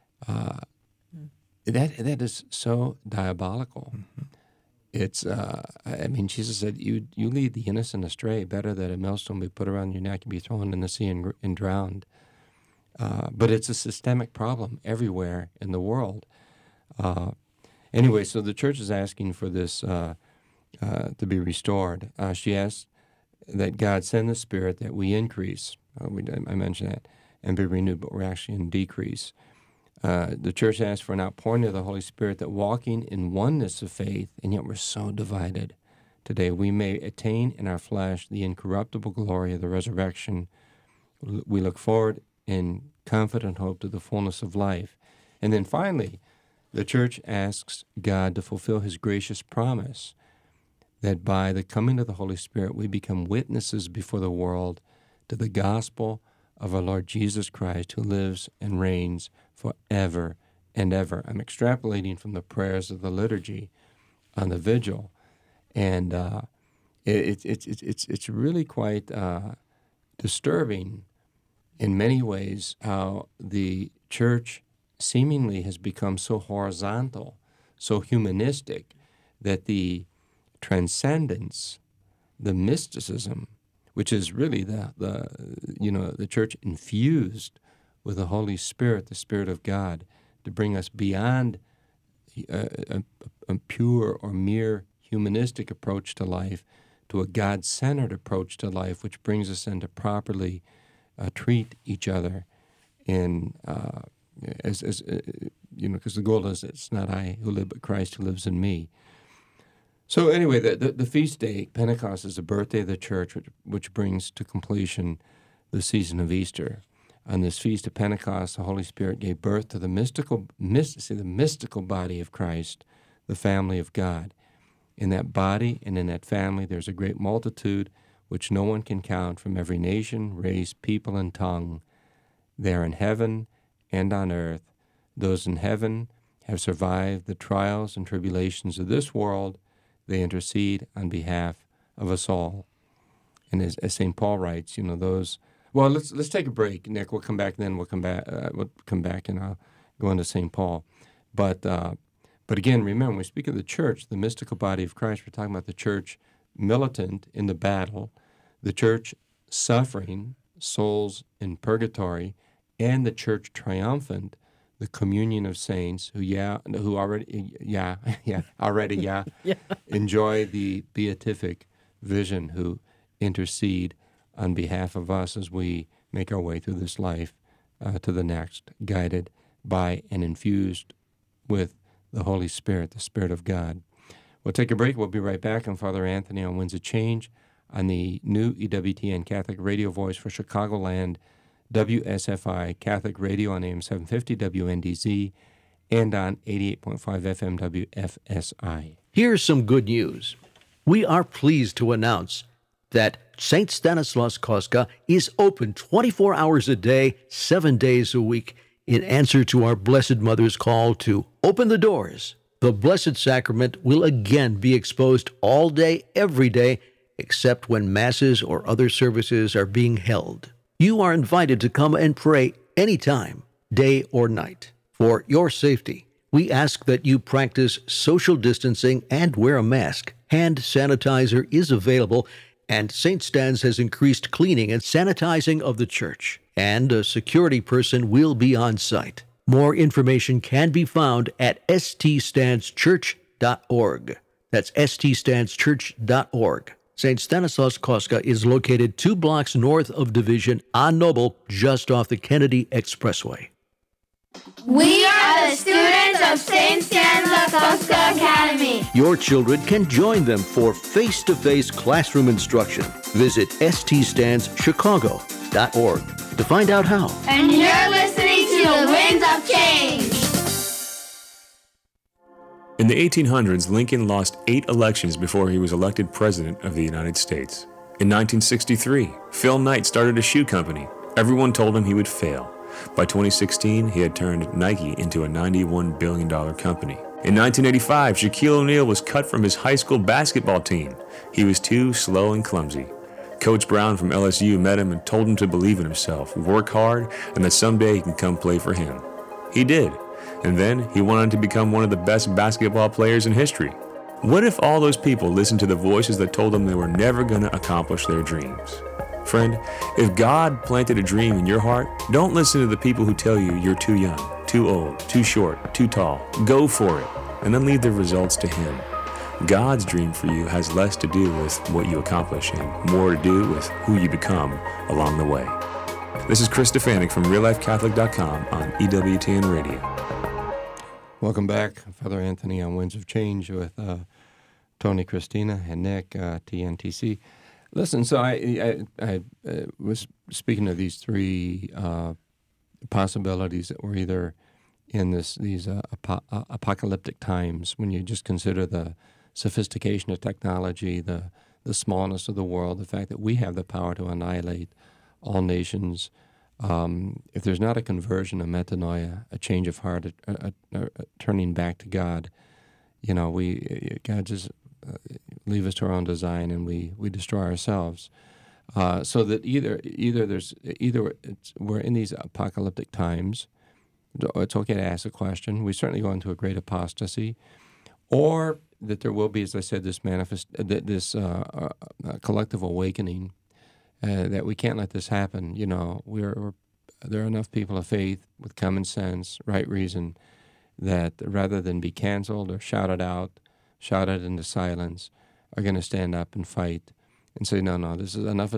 That is so diabolical. Mm-hmm. It's Jesus said, "You lead the innocent astray. Better that a millstone be put around your neck and be thrown in the sea and drowned." But it's a systemic problem everywhere in the world. Anyway, so the church is asking for this to be restored. She asks that God send the Spirit, that we increase. I mentioned that, and be renewed, but we're actually in decrease. The church asks for an outpouring of the Holy Spirit, that walking in oneness of faith, and yet we're so divided today, we may attain in our flesh the incorruptible glory of the resurrection. We look forward in confident hope to the fullness of life. And then finally, the church asks God to fulfill his gracious promise that by the coming of the Holy Spirit, we become witnesses before the world to the gospel of our Lord Jesus Christ, who lives and reigns forever and ever. I'm extrapolating from the prayers of the liturgy on the vigil, and it's really quite disturbing in many ways how the church seemingly has become so horizontal, so humanistic, that the transcendence, the mysticism, which is really the church infused with the Holy Spirit, the Spirit of God, to bring us beyond a pure or mere humanistic approach to life to a God-centered approach to life, which brings us in to properly treat each other in because the goal is, it's not I who live, but Christ who lives in me. So anyway, the feast day, Pentecost, is the birthday of the church, which brings to completion the season of Easter. On this feast of Pentecost, the Holy Spirit gave birth to the mystical body of Christ, the family of God. In that body and in that family, there's a great multitude which no one can count, from every nation, race, people, and tongue. They are in heaven and on earth. Those in heaven have survived the trials and tribulations of this world. They intercede on behalf of us all. And as St. Paul writes, those. Well, let's take a break, Nick. We'll come back. Then we'll come back, and I'll go into St. Paul. But again, remember, when we speak of the church, the mystical body of Christ, we're talking about the church militant in the battle, the church suffering, souls in purgatory, and the church triumphant, the communion of saints who already enjoy the beatific vision, who intercede on behalf of us as we make our way through this life to the next, guided by and infused with the Holy Spirit, the Spirit of God. We'll take a break. We'll be right back. I'm Father Anthony on Winds of Change on the new EWTN Catholic radio voice for Chicagoland, WSFI Catholic Radio on AM 750 WNDZ and on 88.5 FM WFSI. Here's some good news. We are pleased to announce that St. Stanislaus Kostka is open 24 hours a day, 7 days a week, in answer to our Blessed Mother's call to open the doors. The Blessed Sacrament will again be exposed all day, every day, except when Masses or other services are being held. You are invited to come and pray anytime, day or night. For your safety, we ask that you practice social distancing and wear a mask. Hand sanitizer is available, and St. Stan's has increased cleaning and sanitizing of the church, and a security person will be on site. More information can be found at ststanschurch.org. That's ststanschurch.org. St. Stanislaus Kostka is located 2 blocks north of Division on Noble, just off the Kennedy Expressway. We are the students of St. Stanislaus Kostka Academy. Your children can join them for face-to-face classroom instruction. Visit ststandschicago.org to find out how. And you're listening to the Winds of Change. In the 1800s, Lincoln lost 8 elections before he was elected President of the United States. In 1963, Phil Knight started a shoe company. Everyone told him he would fail. By 2016, he had turned Nike into a $91 billion company. In 1985, Shaquille O'Neal was cut from his high school basketball team. He was too slow and clumsy. Coach Brown from LSU met him and told him to believe in himself, work hard, and that someday he can come play for him. He did. And then he went on to become one of the best basketball players in history. What if all those people listened to the voices that told them they were never going to accomplish their dreams? Friend, if God planted a dream in your heart, don't listen to the people who tell you you're too young, too old, too short, too tall. Go for it, and then leave the results to Him. God's dream for you has less to do with what you accomplish and more to do with who you become along the way. This is Chris Stefanik from RealLifeCatholic.com on EWTN Radio. Welcome back, Father Anthony on Winds of Change with Tony, Christina, and Nick, TNTC. Listen, so I was speaking of these 3 possibilities that were either in these apocalyptic times, when you just consider the sophistication of technology, the smallness of the world, the fact that we have the power to annihilate all nations. If there's not a conversion, a metanoia, a change of heart, a turning back to God, God just leave us to our own design, and we destroy ourselves. So that either we're in these apocalyptic times. It's okay to ask a question. We certainly go into a great apostasy, or that there will be, as I said, this collective awakening. That we can't let this happen. There are enough people of faith with common sense, right reason, that rather than be canceled or shouted into silence, are going to stand up and fight and say, no, this is enough.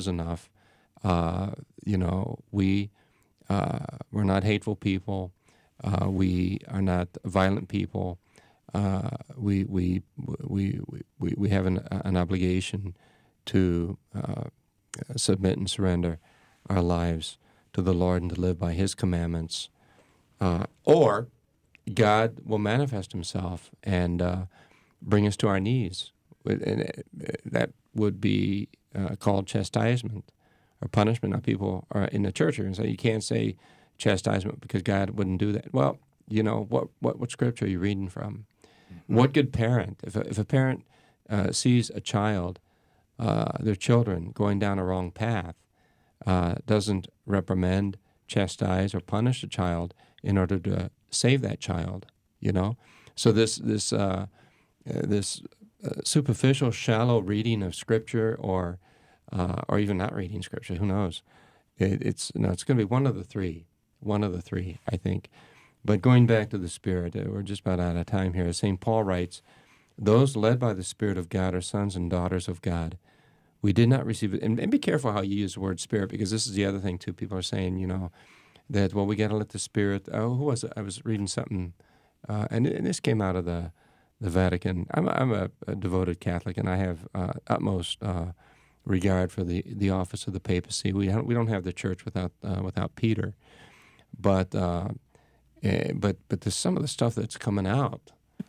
We're not hateful people. We are not violent people. We have an obligation to submit and surrender our lives to the Lord and to live by His commandments, or God will manifest Himself and bring us to our knees. And that would be called chastisement or punishment. Now, people are in the church here and say you can't say chastisement because God wouldn't do that. Well, what scripture are you reading from? Mm-hmm. What good parent, if a parent sees a child, their children going down a wrong path, doesn't reprimand, chastise, or punish the child in order to save that child, So this superficial, shallow reading of Scripture, or even not reading Scripture, who knows? It's going to be one of the three, I think. But going back to the Spirit, we're just about out of time here. As St. Paul writes, those led by the Spirit of God are sons and daughters of God. We did not receive it. And be careful how you use the word Spirit, because this is the other thing, too. People are saying, that, we got to let the Spirit... who was it? I was reading something, and this came out of the Vatican. I'm a devoted Catholic, and I have utmost regard for the office of the papacy. We don't have the church without Peter. But there's some of the stuff that's coming out.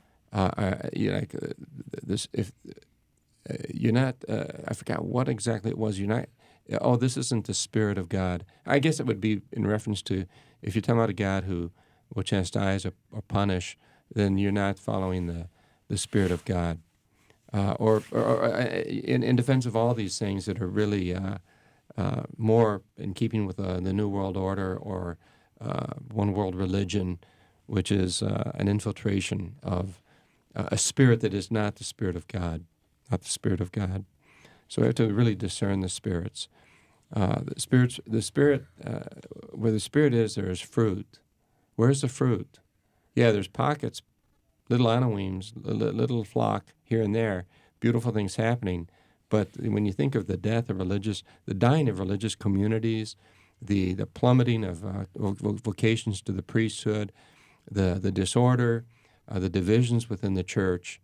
This, if you're not, I forgot what exactly it was. You're not. This isn't the Spirit of God. I guess it would be in reference to, if you're talking about a God who will chastise or punish, then you're not following the Spirit of God. Or in defense of all these things that are really more in keeping with the New World Order or one world religion, which is an infiltration of a spirit that is not the Spirit of God, not the Spirit of God. So we have to really discern the spirits. The Spirit, where the Spirit is, there is fruit. Where's the fruit? Yeah, there's pockets, little anawims, little flock here and there, beautiful things happening, But when you think of the dying of religious communities, the plummeting of vocations to the priesthood, the disorder, the divisions within the church,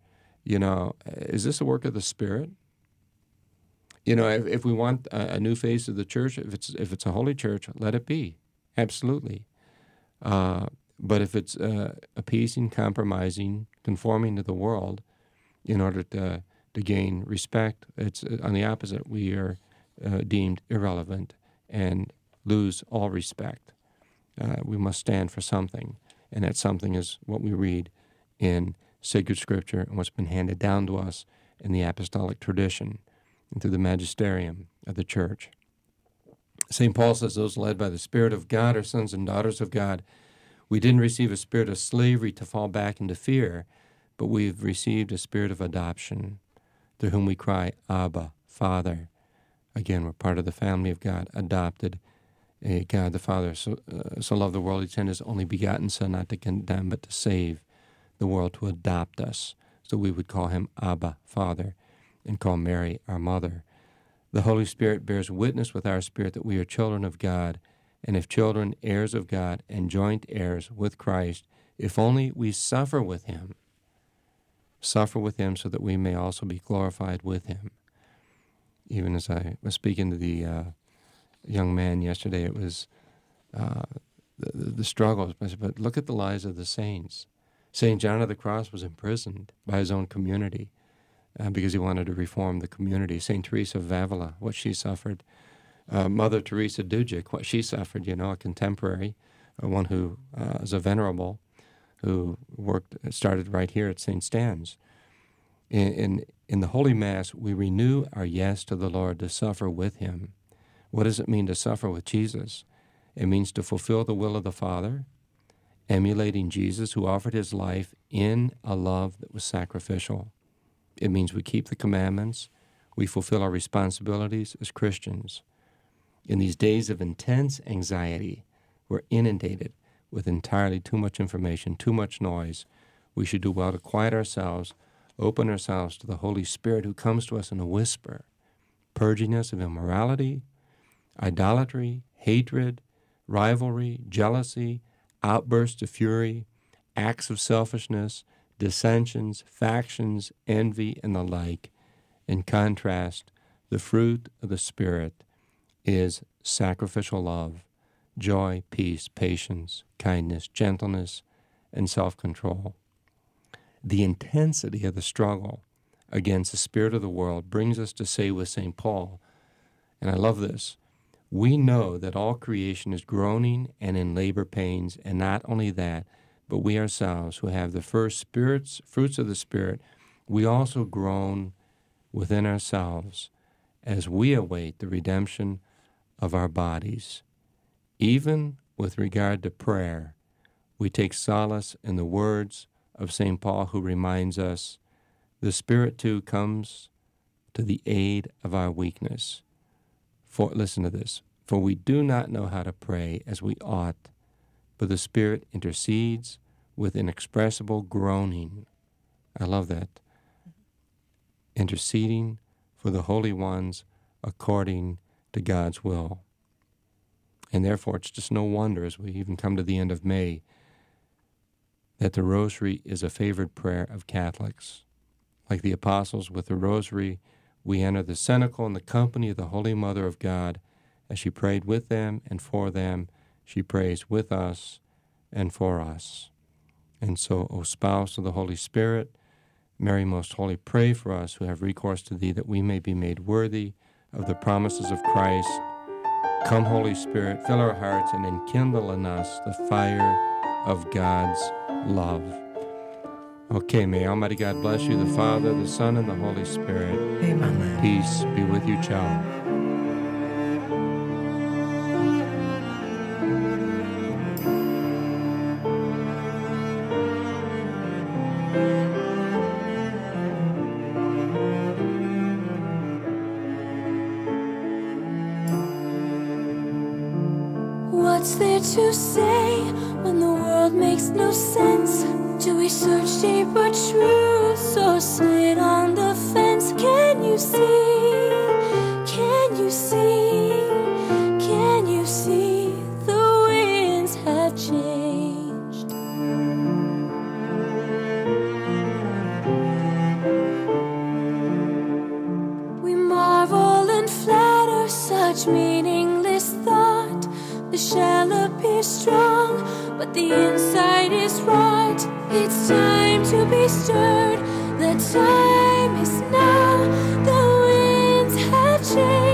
is this a work of the Spirit? If we want a new face of the church, if it's a holy church, let it be, absolutely. But if it's appeasing, compromising, conforming to the world in order to gain respect, it's on the opposite. We are deemed irrelevant and lose all respect. We must stand for something, and that something is what we read in sacred scripture and what's been handed down to us in the apostolic tradition and through the magisterium of the church. St. Paul says those led by the Spirit of God are sons and daughters of God. We didn't receive a spirit of slavery to fall back into fear, but we've received a spirit of adoption, through whom we cry, Abba, Father. Again, we're part of the family of God, adopted. God the Father so loved the world, he sent his only begotten Son, not to condemn, but to save the world, to adopt us. So we would call him Abba, Father, and call Mary our mother. The Holy Spirit bears witness with our spirit that we are children of God, and if children, heirs of God, and joint heirs with Christ, if only we suffer with him so that we may also be glorified with him. Even as I was speaking to the young man yesterday, it was the struggles. But look at the lives of the saints. St. John of the Cross was imprisoned by his own community because he wanted to reform the community. St. Teresa of Avila, what she suffered. Mother Teresa Dujic, what she suffered, a contemporary, one who is a venerable, who started right here at St. Stan's. In the Holy Mass, we renew our yes to the Lord to suffer with him. What does it mean to suffer with Jesus? It means to fulfill the will of the Father, emulating Jesus, who offered his life in a love that was sacrificial. It means we keep the commandments, we fulfill our responsibilities as Christians. In these days of intense anxiety, we're inundated with entirely too much information, too much noise. We should do well to quiet ourselves, open ourselves to the Holy Spirit who comes to us in a whisper, purging us of immorality, idolatry, hatred, rivalry, jealousy, outbursts of fury, acts of selfishness, dissensions, factions, envy, and the like. In contrast, the fruit of the Spirit is sacrificial love, joy, peace, patience, kindness, gentleness, and self-control. The intensity of the struggle against the spirit of the world brings us to say with St. Paul, and I love this, we know that all creation is groaning and in labor pains, and not only that, but we ourselves who have the first fruits of the Spirit, we also groan within ourselves as we await the redemption of our bodies. Even with regard to prayer, we take solace in the words of St. Paul, who reminds us, the Spirit too comes to the aid of our weakness. Listen to this, for we do not know how to pray as we ought, but the Spirit intercedes with inexpressible groaning. I love that. Interceding for the holy ones according to God's will. And therefore, it's just no wonder, as we even come to the end of May, that the Rosary is a favored prayer of Catholics. Like the apostles with the Rosary, we enter the cenacle in the company of the Holy Mother of God. As she prayed with them and for them, she prays with us and for us. And so, O Spouse of the Holy Spirit, Mary most holy, pray for us who have recourse to thee, that we may be made worthy of the promises of Christ. Come, Holy Spirit, fill our hearts and enkindle in us the fire of God's love. Okay, may Almighty God bless you, the Father, the Son, and the Holy Spirit. Amen. Peace be with you, ciao. What's there to say when the world makes no sense? Do we search deeper truths or sit on the fence? Can you see? Can you see? Can you see the winds have changed? We marvel and flatter such meaningless thought. The shell appears strong, but the inside is right. It's time to be stirred. The time is now. The winds have changed.